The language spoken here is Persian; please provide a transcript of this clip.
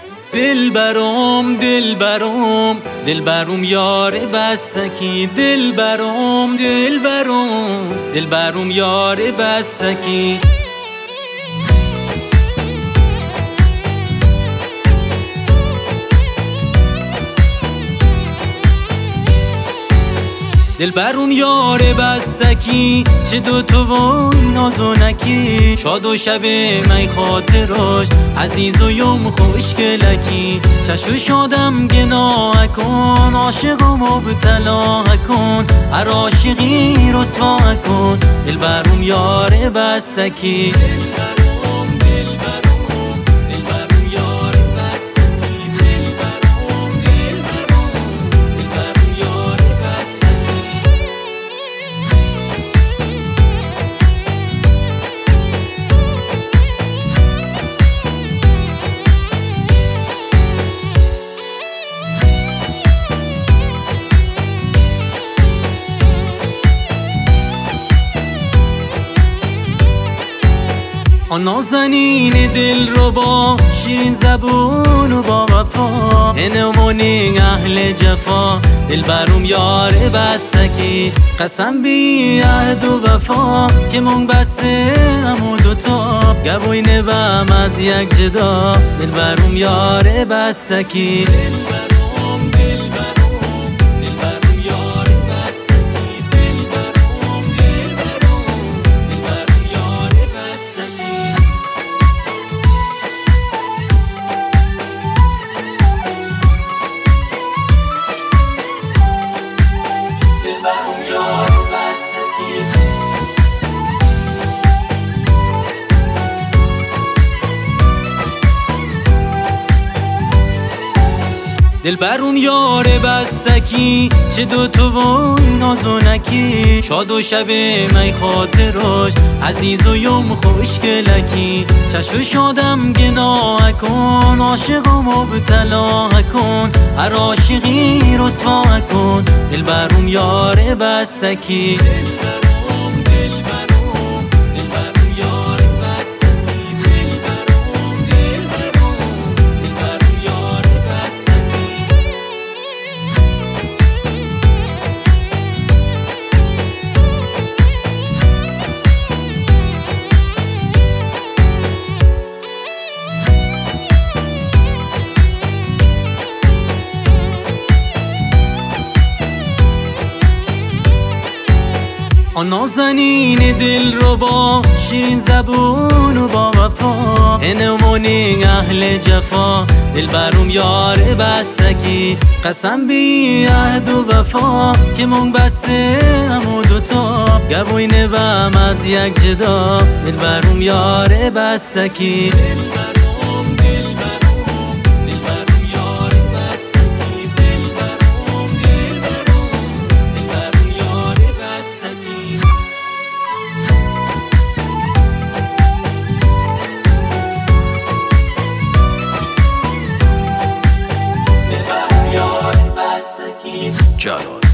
دلبرم دلبرم دلبرم یار بستکی، دلبرم دلبرم دلبرم یار بستکی. دلبرم یار بستکی، چه دوتو وای نازونکی، شاد و شب می خاطراش عزیز و یم خوشگلکی. چشو شادم گناه کن، عاشقم مبتلا کن، هر عاشقی رسوا کن. دلبرم یار بستکی، آن نازنین دل رو با شیرین زبون و با وفا، انمونی اهل جفا. دلبرم یار بستکی، قسم بی عهد و وفا، که مونگ بسته همون دوتا، گبوی نبم از یک جدا. دلبرم یار بستکی، دلبرم یار بستکی، چه دوتو وای نازونکی، شاد و شب می خاطراش عزیز و یم خوشگلکی. چشو شادم گناه کن، عاشقم مبتلا کن، هر عاشقی رسوا کن. دلبرم یار بستکی، آن نازنین دل رو با شیرین زبون و با وفا، انمونی اهل جفا. دلبرم یار بستکی، قسم بی عهد و وفا، که مونگ بسته همون دوتا، گبوی نبم از یک جدا. دلبرم یار بستکی، جلال.